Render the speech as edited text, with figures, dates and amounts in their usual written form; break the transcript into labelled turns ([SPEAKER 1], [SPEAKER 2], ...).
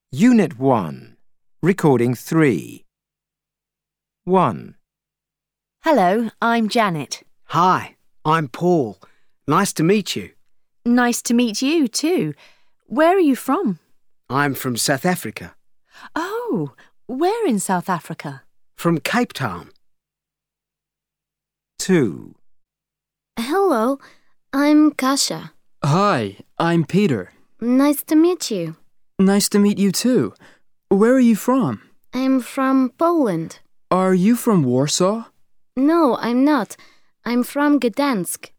[SPEAKER 1] Unit 1. Recording 3. 1.
[SPEAKER 2] Hello, I'm Janet.
[SPEAKER 3] Hi, I'm Paul. Nice to meet you.
[SPEAKER 2] Nice to meet you too. Where are you from?
[SPEAKER 3] I'm from South Africa.
[SPEAKER 2] Oh, where in South Africa?
[SPEAKER 3] From Cape Town.
[SPEAKER 1] 2.
[SPEAKER 4] Hello, I'm Kasia.
[SPEAKER 5] Hi, I'm Peter.
[SPEAKER 4] Nice to meet you.
[SPEAKER 5] Nice to meet you too. Where are you from?
[SPEAKER 4] I'm from Poland.
[SPEAKER 5] Are you from Warsaw?
[SPEAKER 4] No, I'm not. I'm from Gdansk.